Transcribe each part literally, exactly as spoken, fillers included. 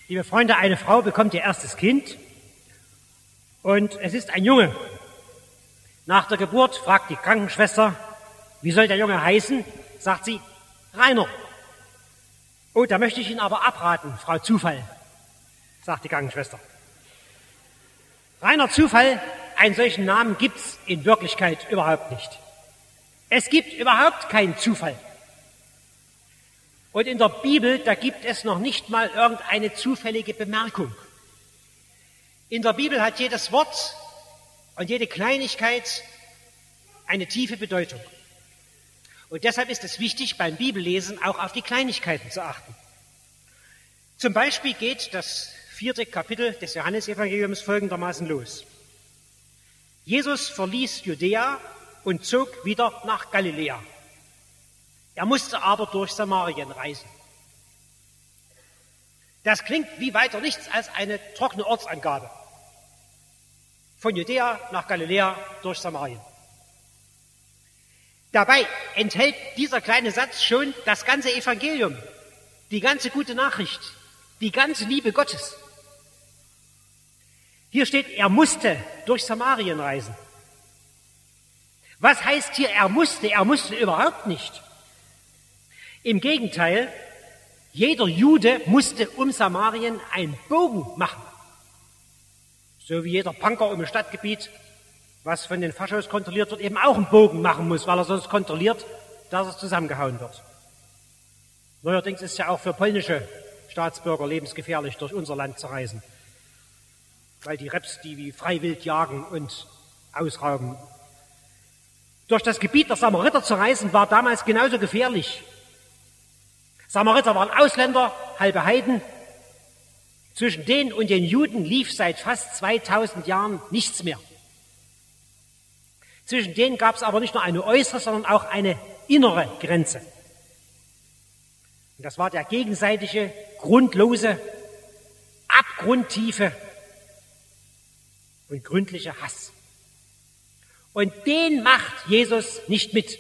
Liebe Freunde, eine Frau bekommt ihr erstes Kind und es ist ein Junge. Nach der Geburt fragt die Krankenschwester, wie soll der Junge heißen? Sagt sie, Rainer. Oh, da möchte ich Ihnen aber abraten, Frau Zufall, sagt die Krankenschwester. Rainer Zufall, einen solchen Namen gibt's in Wirklichkeit überhaupt nicht. Es gibt überhaupt keinen Zufall. Und in der Bibel, da gibt es noch nicht mal irgendeine zufällige Bemerkung. In der Bibel hat jedes Wort und jede Kleinigkeit eine tiefe Bedeutung. Und deshalb ist es wichtig, beim Bibellesen auch auf die Kleinigkeiten zu achten. Zum Beispiel geht das vierte Kapitel des Johannesevangeliums folgendermaßen los. Jesus verließ Judäa und zog wieder nach Galiläa. Er musste aber durch Samarien reisen. Das klingt wie weiter nichts als eine trockene Ortsangabe. Von Judäa nach Galiläa durch Samarien. Dabei enthält dieser kleine Satz schon das ganze Evangelium, die ganze gute Nachricht, die ganze Liebe Gottes. Hier steht, er musste durch Samarien reisen. Was heißt hier, er musste? Er musste überhaupt nicht. Im Gegenteil, jeder Jude musste um Samarien einen Bogen machen. So wie jeder Punker um ein Stadtgebiet, was von den Faschos kontrolliert wird, eben auch einen Bogen machen muss, weil er sonst kontrolliert, dass es zusammengehauen wird. Neuerdings ist es ja auch für polnische Staatsbürger lebensgefährlich, durch unser Land zu reisen, weil die Reps die wie freiwild jagen und ausrauben. Durch das Gebiet der Samariter zu reisen, war damals genauso gefährlich. Samariter waren Ausländer, halbe Heiden. Zwischen denen und den Juden lief seit fast zweitausend Jahren nichts mehr. Zwischen denen gab es aber nicht nur eine äußere, sondern auch eine innere Grenze. Und das war der gegenseitige, grundlose, abgrundtiefe und gründliche Hass. Und den macht Jesus nicht mit.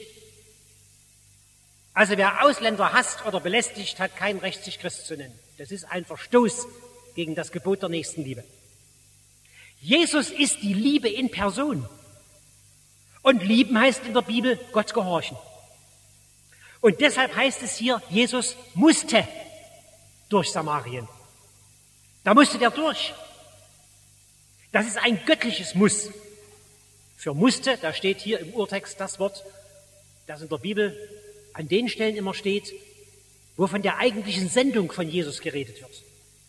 Also wer Ausländer hasst oder belästigt, hat kein Recht, sich Christ zu nennen. Das ist ein Verstoß gegen das Gebot der Nächstenliebe. Jesus ist die Liebe in Person. Und lieben heißt in der Bibel Gott gehorchen. Und deshalb heißt es hier, Jesus musste durch Samarien. Da musste der durch. Das ist ein göttliches Muss. Für musste, da steht hier im Urtext das Wort, das in der Bibel an den Stellen immer steht, wo von der eigentlichen Sendung von Jesus geredet wird.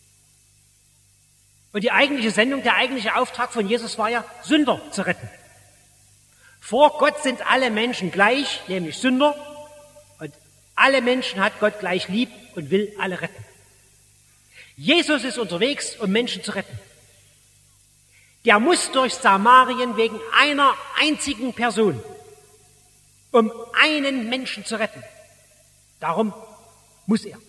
Und die eigentliche Sendung, der eigentliche Auftrag von Jesus war ja, Sünder zu retten. Vor Gott sind alle Menschen gleich, nämlich Sünder, und alle Menschen hat Gott gleich lieb und will alle retten. Jesus ist unterwegs, um Menschen zu retten. Der muss durch Samarien wegen einer einzigen Person, um einen Menschen zu retten. Darum muss er.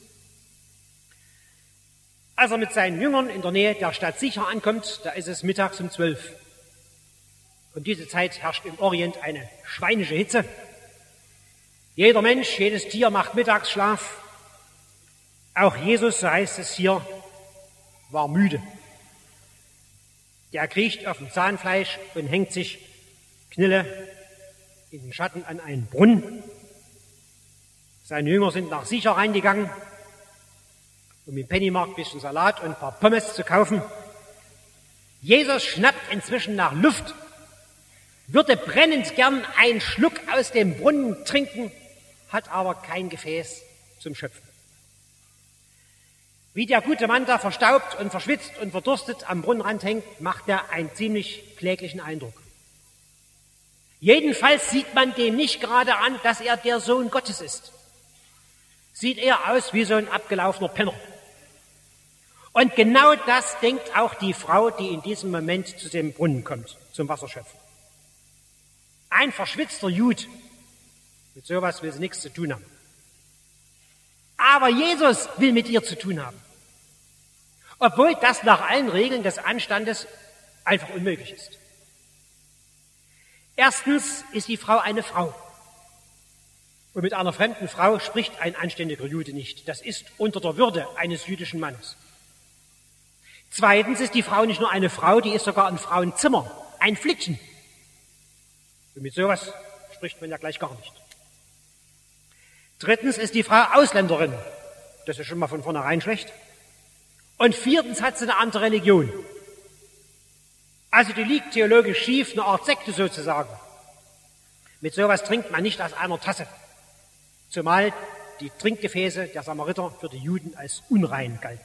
Als er mit seinen Jüngern in der Nähe der Stadt Sicher ankommt, da ist es mittags um zwölf. Um diese Zeit herrscht im Orient eine schweinische Hitze. Jeder Mensch, jedes Tier macht Mittagsschlaf. Auch Jesus, so heißt es hier, war müde. Der kriecht auf dem Zahnfleisch und hängt sich Knille in den Schatten an einen Brunnen. Seine Jünger sind nach Sicher reingegangen, um im Pennymarkt ein bisschen Salat und ein paar Pommes zu kaufen. Jesus schnappt inzwischen nach Luft, würde brennend gern einen Schluck aus dem Brunnen trinken, hat aber kein Gefäß zum Schöpfen. Wie der gute Mann da verstaubt und verschwitzt und verdurstet am Brunnenrand hängt, macht er einen ziemlich kläglichen Eindruck. Jedenfalls sieht man dem nicht gerade an, dass er der Sohn Gottes ist. Sieht eher aus wie so ein abgelaufener Penner. Und genau das denkt auch die Frau, die in diesem Moment zu dem Brunnen kommt, zum Wasserschöpfen. Ein verschwitzter Jud. Mit sowas will sie nichts zu tun haben. Aber Jesus will mit ihr zu tun haben. Obwohl das nach allen Regeln des Anstandes einfach unmöglich ist. Erstens ist die Frau eine Frau. Und mit einer fremden Frau spricht ein anständiger Jude nicht. Das ist unter der Würde eines jüdischen Mannes. Zweitens ist die Frau nicht nur eine Frau, die ist sogar ein Frauenzimmer, ein Flittchen. Und mit sowas spricht man ja gleich gar nicht. Drittens ist die Frau Ausländerin. Das ist schon mal von vornherein schlecht. Und viertens hat sie eine andere Religion. Also die liegt theologisch schief, eine Art Sekte sozusagen. Mit sowas trinkt man nicht aus einer Tasse. Zumal die Trinkgefäße der Samariter für die Juden als unrein galten.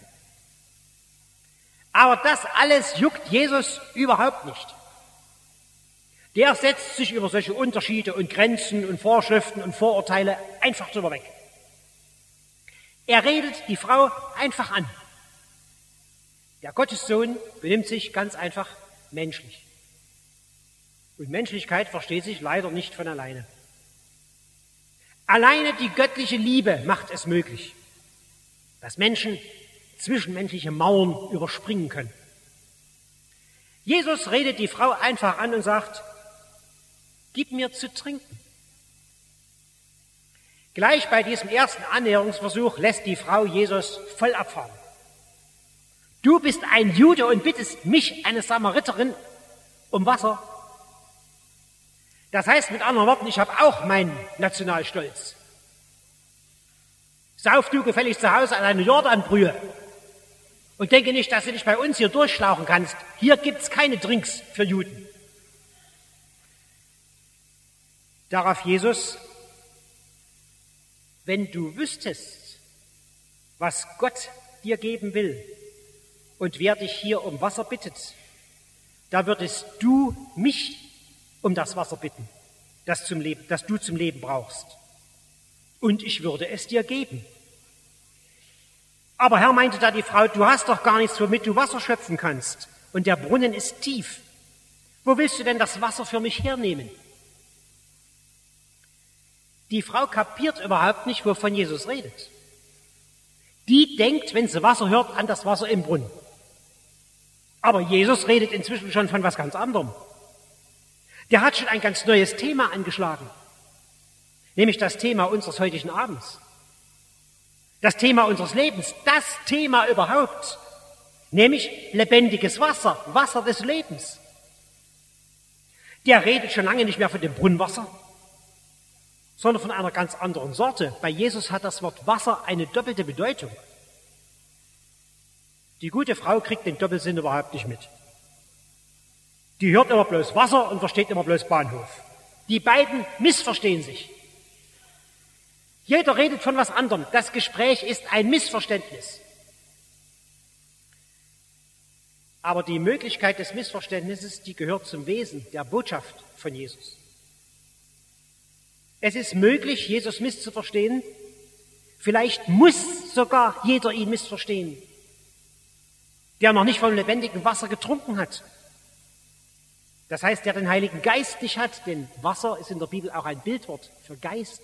Aber das alles juckt Jesus überhaupt nicht. Der setzt sich über solche Unterschiede und Grenzen und Vorschriften und Vorurteile einfach drüber weg. Er redet die Frau einfach an. Der Gottessohn benimmt sich ganz einfach menschlich. Und Menschlichkeit versteht sich leider nicht von alleine. Alleine die göttliche Liebe macht es möglich, dass Menschen zwischenmenschliche Mauern überspringen können. Jesus redet die Frau einfach an und sagt, gib mir zu trinken. Gleich bei diesem ersten Annäherungsversuch lässt die Frau Jesus voll abfahren. Du bist ein Jude und bittest mich, eine Samariterin, um Wasser. Das heißt mit anderen Worten, ich habe auch meinen Nationalstolz. Sauf du gefälligst zu Hause an eine Jordanbrühe und denke nicht, dass du dich bei uns hier durchschlauchen kannst. Hier gibt's keine Drinks für Juden. Darauf Jesus, wenn du wüsstest, was Gott dir geben will und wer dich hier um Wasser bittet, da würdest du mich um das Wasser bitten, das, zum Leben, das du zum Leben brauchst. Und ich würde es dir geben. Aber Herr, meinte da die Frau, du hast doch gar nichts, womit du Wasser schöpfen kannst. Und der Brunnen ist tief. Wo willst du denn das Wasser für mich hernehmen? Die Frau kapiert überhaupt nicht, wovon Jesus redet. Die denkt, wenn sie Wasser hört, an das Wasser im Brunnen. Aber Jesus redet inzwischen schon von was ganz anderem. Der hat schon ein ganz neues Thema angeschlagen, nämlich das Thema unseres heutigen Abends, das Thema unseres Lebens, das Thema überhaupt, nämlich lebendiges Wasser, Wasser des Lebens. Der redet schon lange nicht mehr von dem Brunnenwasser, sondern von einer ganz anderen Sorte. Bei Jesus hat das Wort Wasser eine doppelte Bedeutung. Die gute Frau kriegt den Doppelsinn überhaupt nicht mit. Die hört immer bloß Wasser und versteht immer bloß Bahnhof. Die beiden missverstehen sich. Jeder redet von was anderem. Das Gespräch ist ein Missverständnis. Aber die Möglichkeit des Missverständnisses, die gehört zum Wesen der Botschaft von Jesus. Es ist möglich, Jesus misszuverstehen. Vielleicht muss sogar jeder ihn missverstehen, der noch nicht vom lebendigen Wasser getrunken hat. Das heißt, der den Heiligen Geist nicht hat, denn Wasser ist in der Bibel auch ein Bildwort für Geist.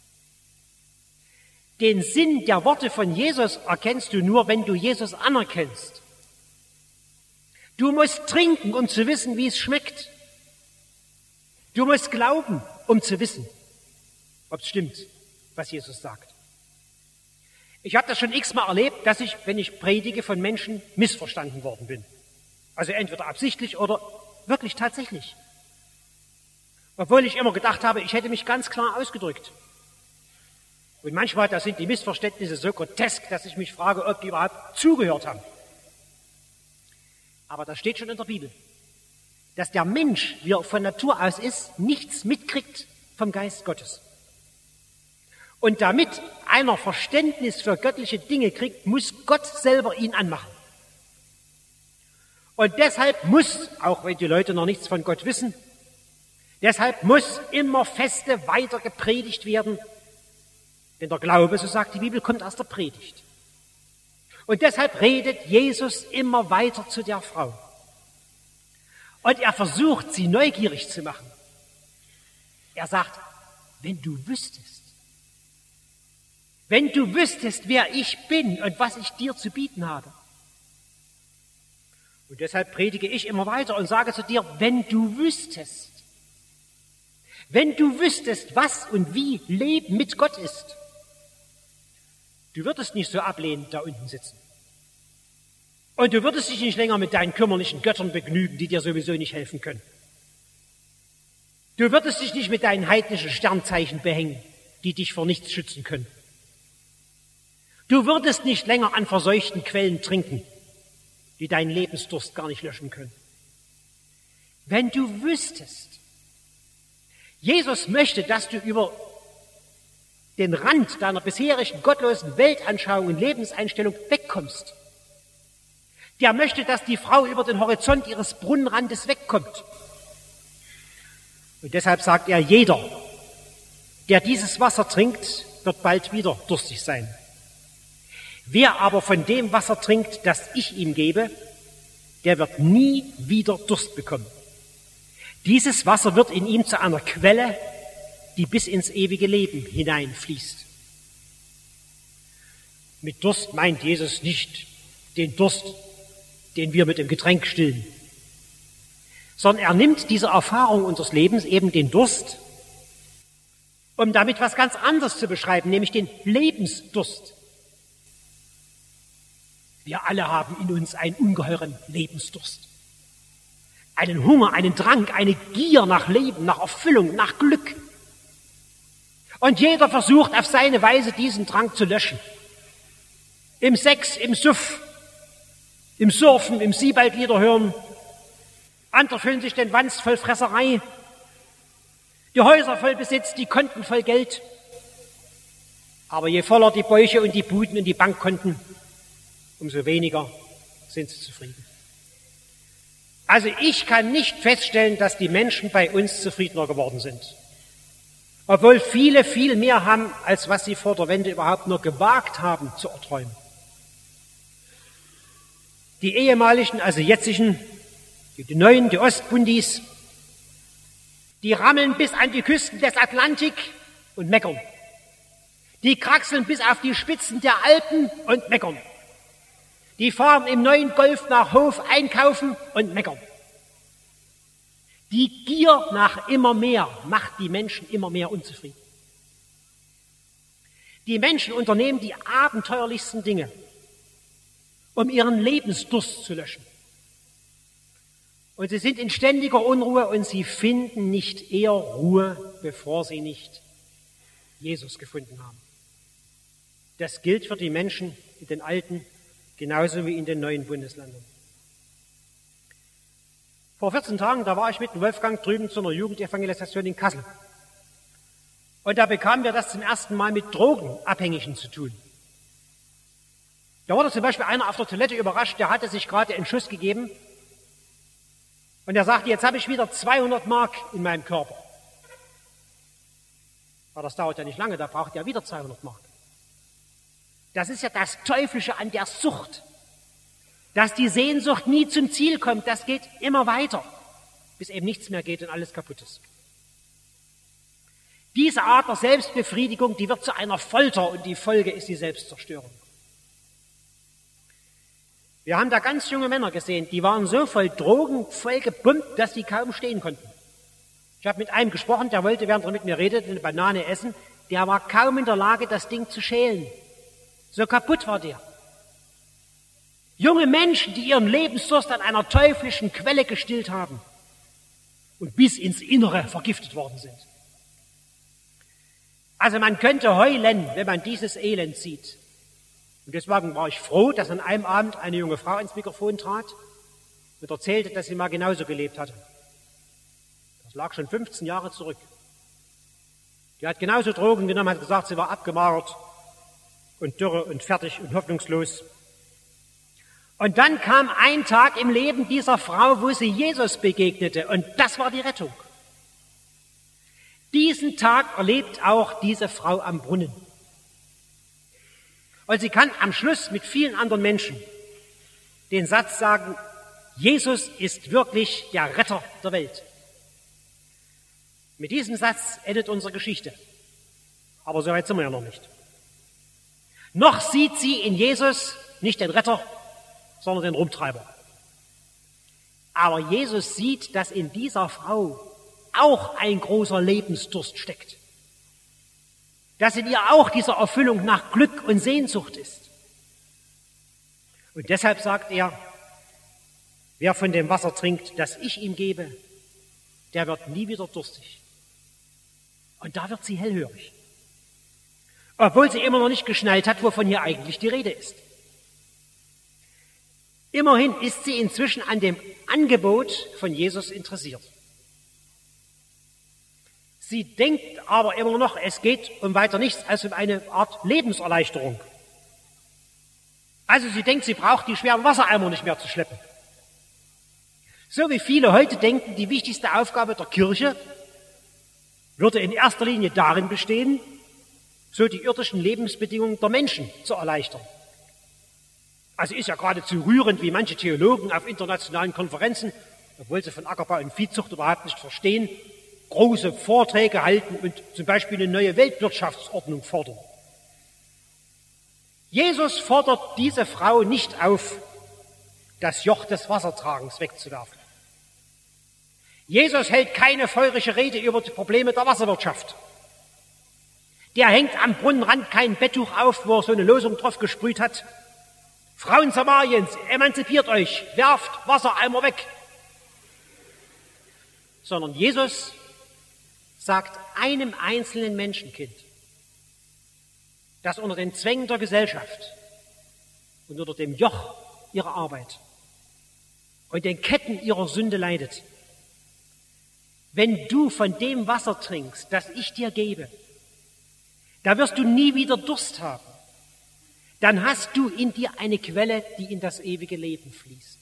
Den Sinn der Worte von Jesus erkennst du nur, wenn du Jesus anerkennst. Du musst trinken, um zu wissen, wie es schmeckt. Du musst glauben, um zu wissen, ob es stimmt, was Jesus sagt. Ich habe das schon x-mal erlebt, dass ich, wenn ich predige, von Menschen missverstanden worden bin. Also entweder absichtlich oder wirklich tatsächlich. Obwohl ich immer gedacht habe, ich hätte mich ganz klar ausgedrückt. Und manchmal, da sind die Missverständnisse so grotesk, dass ich mich frage, ob die überhaupt zugehört haben. Aber das steht schon in der Bibel, dass der Mensch, wie er von Natur aus ist, nichts mitkriegt vom Geist Gottes. Und damit einer Verständnis für göttliche Dinge kriegt, muss Gott selber ihn anmachen. Und deshalb muss, auch wenn die Leute noch nichts von Gott wissen, deshalb muss immer feste weiter gepredigt werden. Denn der Glaube, so sagt die Bibel, kommt aus der Predigt. Und deshalb redet Jesus immer weiter zu der Frau. Und er versucht, sie neugierig zu machen. Er sagt, wenn du wüsstest, wenn du wüsstest, wer ich bin und was ich dir zu bieten habe. Und deshalb predige ich immer weiter und sage zu dir, wenn du wüsstest, wenn du wüsstest, was und wie Leben mit Gott ist, du würdest nicht so ablehnend da unten sitzen. Und du würdest dich nicht länger mit deinen kümmerlichen Göttern begnügen, die dir sowieso nicht helfen können. Du würdest dich nicht mit deinen heidnischen Sternzeichen behängen, die dich vor nichts schützen können. Du würdest nicht länger an verseuchten Quellen trinken, die deinen Lebensdurst gar nicht löschen können. Wenn du wüsstest, Jesus möchte, dass du über den Rand deiner bisherigen gottlosen Weltanschauung und Lebenseinstellung wegkommst. Der möchte, dass die Frau über den Horizont ihres Brunnenrandes wegkommt. Und deshalb sagt er, jeder, der dieses Wasser trinkt, wird bald wieder durstig sein. Wer aber von dem Wasser trinkt, das ich ihm gebe, der wird nie wieder Durst bekommen. Dieses Wasser wird in ihm zu einer Quelle, die bis ins ewige Leben hineinfließt. Mit Durst meint Jesus nicht den Durst, den wir mit dem Getränk stillen, sondern er nimmt diese Erfahrung unseres Lebens, eben den Durst, um damit was ganz anderes zu beschreiben, nämlich den Lebensdurst. Wir alle haben in uns einen ungeheuren Lebensdurst. Einen Hunger, einen Drang, eine Gier nach Leben, nach Erfüllung, nach Glück. Und jeder versucht auf seine Weise, diesen Drang zu löschen. Im Sex, im Suff, im Surfen, im Siebaldlieder hören. Andere füllen sich den Wanst voll Fresserei. Die Häuser voll Besitz, die Konten voll Geld. Aber je voller die Bäuche und die Buden und die Bankkonten, umso weniger sind sie zufrieden. Also ich kann nicht feststellen, dass die Menschen bei uns zufriedener geworden sind. Obwohl viele viel mehr haben, als was sie vor der Wende überhaupt nur gewagt haben zu erträumen. Die ehemaligen, also jetzigen, die neuen, die Ostbundis, die rammeln bis an die Küsten des Atlantik und meckern. Die kraxeln bis auf die Spitzen der Alpen und meckern. Die fahren im neuen Golf nach Hof einkaufen und meckern. Die Gier nach immer mehr macht die Menschen immer mehr unzufrieden. Die Menschen unternehmen die abenteuerlichsten Dinge, um ihren Lebensdurst zu löschen. Und sie sind in ständiger Unruhe und sie finden nicht eher Ruhe, bevor sie nicht Jesus gefunden haben. Das gilt für die Menschen in den alten, genauso wie in den neuen Bundesländern. Vor vierzehn Tagen, da war ich mit dem Wolfgang drüben zu einer Jugendevangelisation in Kassel. Und da bekamen wir das zum ersten Mal mit Drogenabhängigen zu tun. Da wurde zum Beispiel einer auf der Toilette überrascht, der hatte sich gerade einen Schuss gegeben. Und er sagte, jetzt habe ich wieder zweihundert Mark in meinem Körper. Aber das dauert ja nicht lange, da braucht er wieder zweihundert Mark. Das ist ja das Teuflische an der Sucht. Dass die Sehnsucht nie zum Ziel kommt, das geht immer weiter, bis eben nichts mehr geht und alles kaputt ist. Diese Art der Selbstbefriedigung, die wird zu einer Folter und die Folge ist die Selbstzerstörung. Wir haben da ganz junge Männer gesehen, die waren so voll Drogen, voll gepumpt, dass sie kaum stehen konnten. Ich habe mit einem gesprochen, der wollte, während er mit mir redete, eine Banane essen. Der war kaum in der Lage, das Ding zu schälen. So kaputt war der. Junge Menschen, die ihren Lebensdurst an einer teuflischen Quelle gestillt haben und bis ins Innere vergiftet worden sind. Also man könnte heulen, wenn man dieses Elend sieht. Und deswegen war ich froh, dass an einem Abend eine junge Frau ins Mikrofon trat und erzählte, dass sie mal genauso gelebt hatte. Das lag schon fünfzehn Jahre zurück. Die hat genauso Drogen genommen, hat gesagt, sie war abgemagert und dürre und fertig und hoffnungslos. Und dann kam ein Tag im Leben dieser Frau, wo sie Jesus begegnete, und das war die Rettung. Diesen Tag erlebt auch diese Frau am Brunnen. Und sie kann am Schluss mit vielen anderen Menschen den Satz sagen, Jesus ist wirklich der Retter der Welt. Mit diesem Satz endet unsere Geschichte. Aber so weit sind wir ja noch nicht. Noch sieht sie in Jesus nicht den Retter, sondern den Rumtreiber. Aber Jesus sieht, dass in dieser Frau auch ein großer Lebensdurst steckt. Dass in ihr auch diese Erfüllung nach Glück und Sehnsucht ist. Und deshalb sagt er, Wer von dem Wasser trinkt, das ich ihm gebe, der wird nie wieder durstig. Und da wird sie hellhörig. Obwohl sie immer noch nicht geschnallt hat, wovon hier eigentlich die Rede ist. Immerhin ist sie inzwischen an dem Angebot von Jesus interessiert. Sie denkt aber immer noch, es geht um weiter nichts als um eine Art Lebenserleichterung. Also sie denkt, sie braucht die schweren Wassereimer nicht mehr zu schleppen. So wie viele heute denken, die wichtigste Aufgabe der Kirche würde in erster Linie darin bestehen, so die irdischen Lebensbedingungen der Menschen zu erleichtern. Also ist ja geradezu rührend, wie manche Theologen auf internationalen Konferenzen, obwohl sie von Ackerbau und Viehzucht überhaupt nicht verstehen, große Vorträge halten und zum Beispiel eine neue Weltwirtschaftsordnung fordern. Jesus fordert diese Frau nicht auf, das Joch des Wassertragens wegzuwerfen. Jesus hält keine feurige Rede über die Probleme der Wasserwirtschaft. Der hängt am Brunnenrand kein Betttuch auf, wo er so eine Losung drauf gesprüht hat. Frauen Samariens, emanzipiert euch, werft Wassereimer weg. Sondern Jesus sagt einem einzelnen Menschenkind, das unter den Zwängen der Gesellschaft und unter dem Joch ihrer Arbeit und den Ketten ihrer Sünde leidet: Wenn du von dem Wasser trinkst, das ich dir gebe, da wirst du nie wieder Durst haben. Dann hast du in dir eine Quelle, die in das ewige Leben fließt.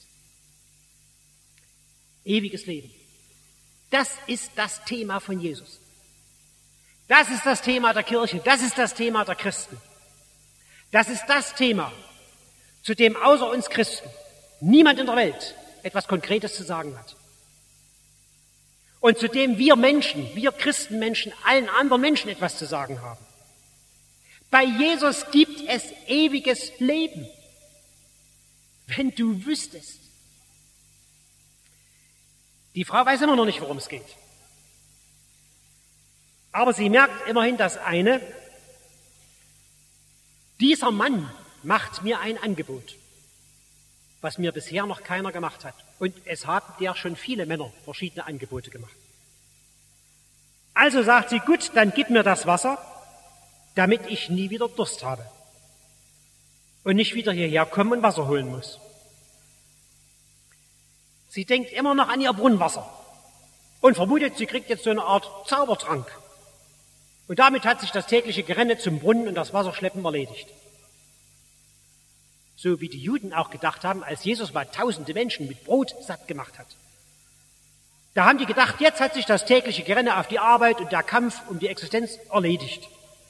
Ewiges Leben. Das ist das Thema von Jesus. Das ist das Thema der Kirche. Das ist das Thema der Christen. Das ist das Thema, zu dem außer uns Christen niemand in der Welt etwas Konkretes zu sagen hat. Und zu dem wir Menschen, wir Christenmenschen, allen anderen Menschen etwas zu sagen haben. Bei Jesus gibt es ewiges Leben. Wenn du wüsstest. Die Frau weiß immer noch nicht, worum es geht. Aber sie merkt immerhin das eine: Dieser Mann macht mir ein Angebot, was mir bisher noch keiner gemacht hat. Und es haben der schon viele Männer verschiedene Angebote gemacht. Also sagt sie: Gut, dann gib mir das Wasser, damit ich nie wieder Durst habe und nicht wieder hierher kommen und Wasser holen muss. Sie denkt immer noch an ihr Brunnenwasser und vermutet, sie kriegt jetzt so eine Art Zaubertrank. Und damit hat sich das tägliche Gerenne zum Brunnen und das Wasserschleppen erledigt. So wie die Juden auch gedacht haben, als Jesus mal tausende Menschen mit Brot satt gemacht hat. Da haben die gedacht, jetzt hat sich das tägliche Gerenne auf die Arbeit und der Kampf um die Existenz erledigt.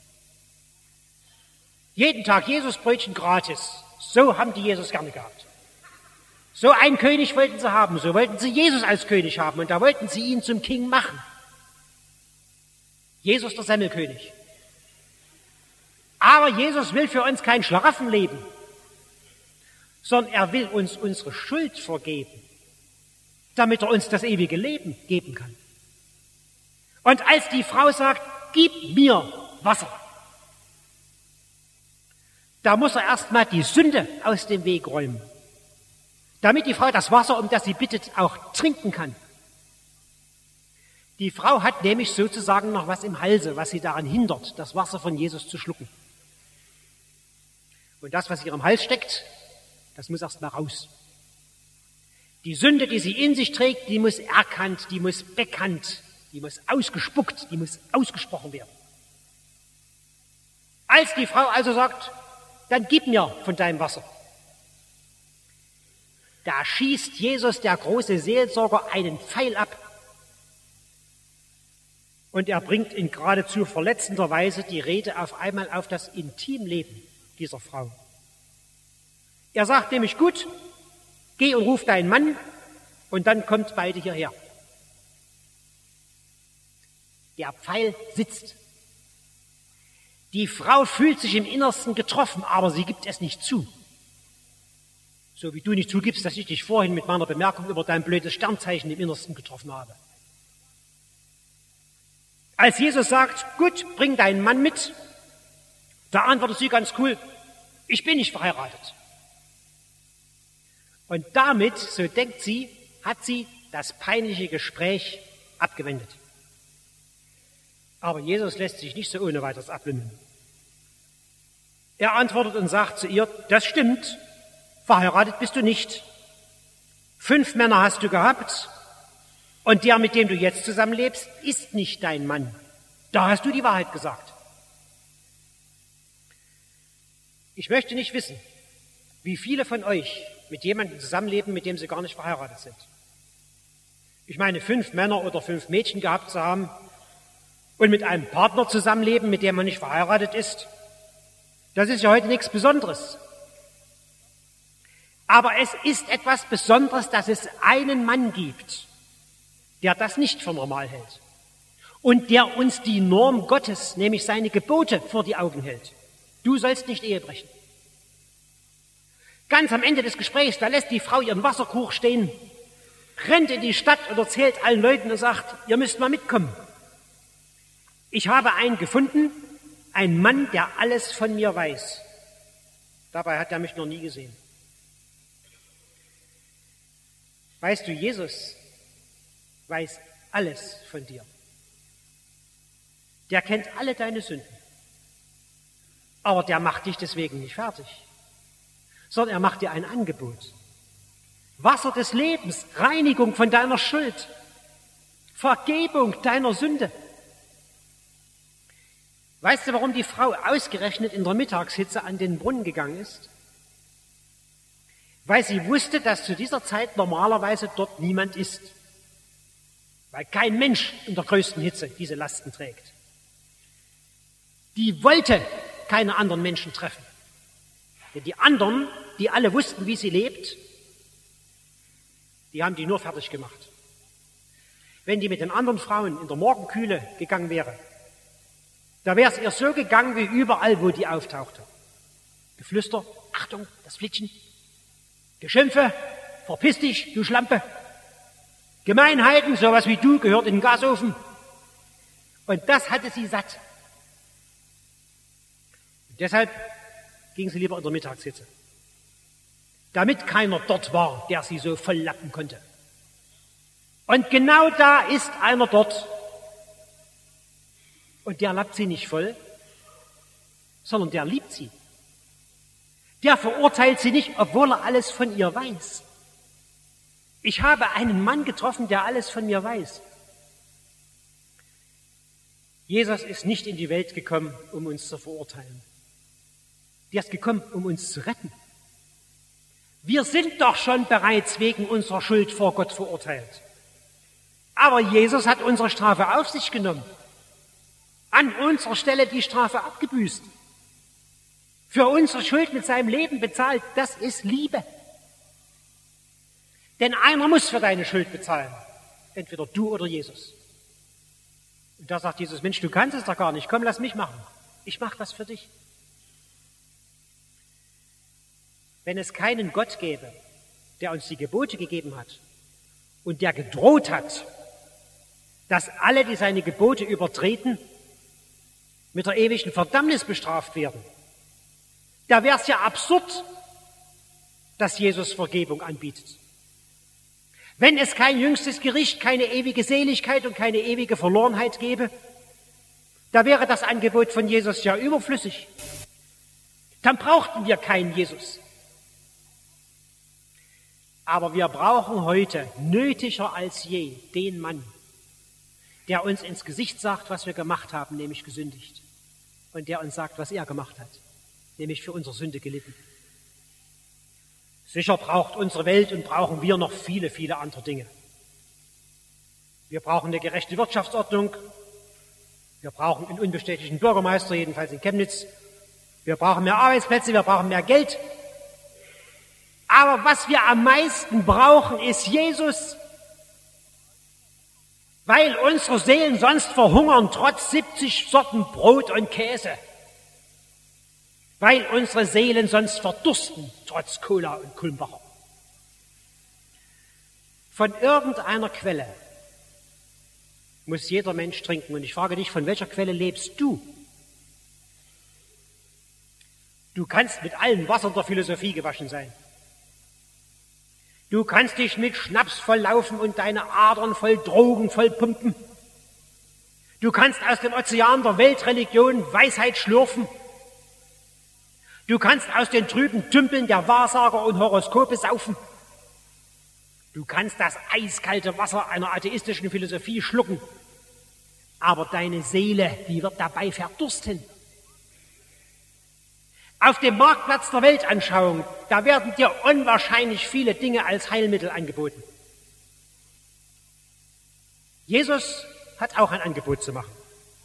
Jeden Tag Jesusbrötchen gratis. So haben die Jesus gerne gehabt. So einen König wollten sie haben. So wollten sie Jesus als König haben. Und da wollten sie ihn zum King machen. Jesus der Semmelkönig. Aber Jesus will für uns kein Schlaraffenleben, sondern er will uns unsere Schuld vergeben, damit er uns das ewige Leben geben kann. Und als die Frau sagt, gib mir Wasser, da muss er erstmal die Sünde aus dem Weg räumen, damit die Frau das Wasser, um das sie bittet, auch trinken kann. Die Frau hat nämlich sozusagen noch was im Halse, was sie daran hindert, das Wasser von Jesus zu schlucken. Und das, was in ihrem Hals steckt, das muss erst mal raus. Die Sünde, die sie in sich trägt, die muss erkannt, die muss bekannt, die muss ausgespuckt, die muss ausgesprochen werden. Als die Frau also sagt, dann gib mir von deinem Wasser, da schießt Jesus, der große Seelsorger, einen Pfeil ab. Und er bringt in geradezu verletzender Weise die Rede auf einmal auf das Intimleben dieser Frau. Er sagt nämlich, gut, geh und ruf deinen Mann und dann kommt beide hierher. Der Pfeil sitzt. Die Frau fühlt sich im Innersten getroffen, aber sie gibt es nicht zu. So wie du nicht zugibst, dass ich dich vorhin mit meiner Bemerkung über dein blödes Sternzeichen im Innersten getroffen habe. Als Jesus sagt, gut, bring deinen Mann mit, da antwortet sie ganz cool, ich bin nicht verheiratet. Und damit, so denkt sie, hat sie das peinliche Gespräch abgewendet. Aber Jesus lässt sich nicht so ohne weiteres abwimmeln. Er antwortet und sagt zu ihr, das stimmt, verheiratet bist du nicht. Fünf Männer hast du gehabt und der, mit dem du jetzt zusammenlebst, ist nicht dein Mann. Da hast du die Wahrheit gesagt. Ich möchte nicht wissen, wie viele von euch mit jemandem zusammenleben, mit dem sie gar nicht verheiratet sind. Ich meine, fünf Männer oder fünf Mädchen gehabt zu haben und mit einem Partner zusammenleben, mit dem man nicht verheiratet ist, das ist ja heute nichts Besonderes. Aber es ist etwas Besonderes, dass es einen Mann gibt, der das nicht für normal hält und der uns die Norm Gottes, nämlich seine Gebote, vor die Augen hält. Du sollst nicht Ehe brechen. Ganz am Ende des Gesprächs, da lässt die Frau ihren Wasserkrug stehen, rennt in die Stadt und erzählt allen Leuten und sagt, ihr müsst mal mitkommen. Ich habe einen gefunden, einen Mann, der alles von mir weiß. Dabei hat er mich noch nie gesehen. Weißt du, Jesus weiß alles von dir. Der kennt alle deine Sünden. Aber der macht dich deswegen nicht fertig, sondern er macht dir ein Angebot. Wasser des Lebens, Reinigung von deiner Schuld, Vergebung deiner Sünde. Weißt du, warum die Frau ausgerechnet in der Mittagshitze an den Brunnen gegangen ist? Weil sie wusste, dass zu dieser Zeit normalerweise dort niemand ist. Weil kein Mensch in der größten Hitze diese Lasten trägt. Die wollte keine anderen Menschen treffen. Denn die anderen, die alle wussten, wie sie lebt, die haben die nur fertig gemacht. Wenn die mit den anderen Frauen in der Morgenkühle gegangen wäre, da wäre es ihr so gegangen wie überall, wo die auftauchte. Geflüster, Achtung, das Flittchen. Geschimpfe, verpiss dich, du Schlampe. Gemeinheiten, sowas wie du, gehört in den Gasofen. Und das hatte sie satt. Und deshalb ging sie lieber in der Mittagshitze. Damit keiner dort war, der sie so volllappen konnte. Und genau da ist einer dort. Und der lappt sie nicht voll, sondern der liebt sie. Der verurteilt sie nicht, obwohl er alles von ihr weiß. Ich habe einen Mann getroffen, der alles von mir weiß. Jesus ist nicht in die Welt gekommen, um uns zu verurteilen. Der ist gekommen, um uns zu retten. Wir sind doch schon bereits wegen unserer Schuld vor Gott verurteilt. Aber Jesus hat unsere Strafe auf sich genommen. An unserer Stelle die Strafe abgebüßt. Für unsere Schuld mit seinem Leben bezahlt. Das ist Liebe. Denn einer muss für deine Schuld bezahlen. Entweder du oder Jesus. Und da sagt Jesus, Mensch, du kannst es doch gar nicht. Komm, lass mich machen. Ich mache das für dich. Wenn es keinen Gott gäbe, der uns die Gebote gegeben hat und der gedroht hat, dass alle, die seine Gebote übertreten, mit der ewigen Verdammnis bestraft werden, da wäre es ja absurd, dass Jesus Vergebung anbietet. Wenn es kein jüngstes Gericht, keine ewige Seligkeit und keine ewige Verlorenheit gäbe, da wäre das Angebot von Jesus ja überflüssig. Dann brauchten wir keinen Jesus. Aber wir brauchen heute nötiger als je den Mann, der uns ins Gesicht sagt, was wir gemacht haben, nämlich gesündigt. Und der uns sagt, was er gemacht hat, nämlich für unsere Sünde gelitten. Sicher braucht unsere Welt und brauchen wir noch viele, viele andere Dinge. Wir brauchen eine gerechte Wirtschaftsordnung. Wir brauchen einen unbestechlichen Bürgermeister, jedenfalls in Chemnitz. Wir brauchen mehr Arbeitsplätze, wir brauchen mehr Geld. Aber was wir am meisten brauchen, ist Jesus. Weil unsere Seelen sonst verhungern, trotz siebzig Sorten Brot und Käse. Weil unsere Seelen sonst verdursten, trotz Cola und Kulmbacher. Von irgendeiner Quelle muss jeder Mensch trinken. Und ich frage dich, von welcher Quelle lebst du? Du kannst mit allem Wasser der Philosophie gewaschen sein. Du kannst dich mit Schnaps volllaufen und deine Adern voll Drogen vollpumpen. Du kannst aus dem Ozean der Weltreligion Weisheit schlürfen. Du kannst aus den trüben Tümpeln der Wahrsager und Horoskope saufen. Du kannst das eiskalte Wasser einer atheistischen Philosophie schlucken. Aber deine Seele, die wird dabei verdursten. Auf dem Marktplatz der Weltanschauung, da werden dir unwahrscheinlich viele Dinge als Heilmittel angeboten. Jesus hat auch ein Angebot zu machen.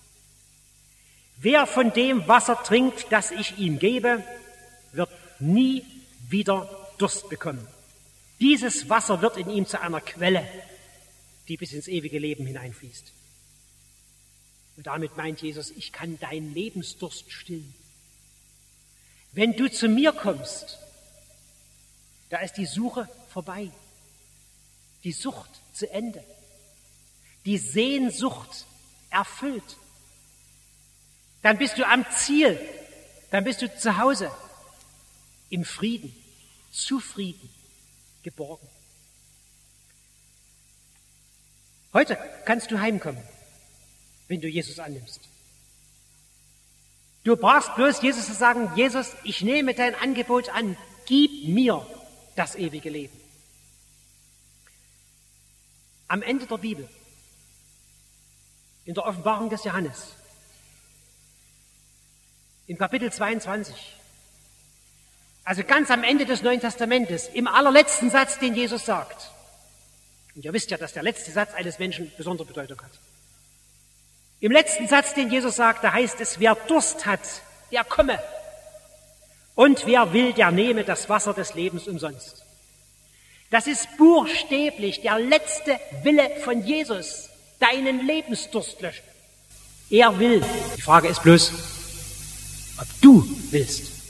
Wer von dem Wasser trinkt, das ich ihm gebe, wird nie wieder Durst bekommen. Dieses Wasser wird in ihm zu einer Quelle, die bis ins ewige Leben hineinfließt. Und damit meint Jesus, ich kann deinen Lebensdurst stillen. Wenn du zu mir kommst, da ist die Suche vorbei, die Sucht zu Ende, die Sehnsucht erfüllt. Dann bist du am Ziel, dann bist du zu Hause, im Frieden, zufrieden, geborgen. Heute kannst du heimkommen, wenn du Jesus annimmst. Du brauchst bloß Jesus zu sagen, Jesus, ich nehme dein Angebot an, gib mir das ewige Leben. Am Ende der Bibel, in der Offenbarung des Johannes, im Kapitel zweiundzwanzig, also ganz am Ende des Neuen Testamentes, im allerletzten Satz, den Jesus sagt, und ihr wisst ja, dass der letzte Satz eines Menschen besondere Bedeutung hat. Im letzten Satz, den Jesus sagt, da heißt es, wer Durst hat, der komme. Und wer will, der nehme das Wasser des Lebens umsonst. Das ist buchstäblich der letzte Wille von Jesus, deinen Lebensdurst löschen. Er will. Die Frage ist bloß, ob du willst.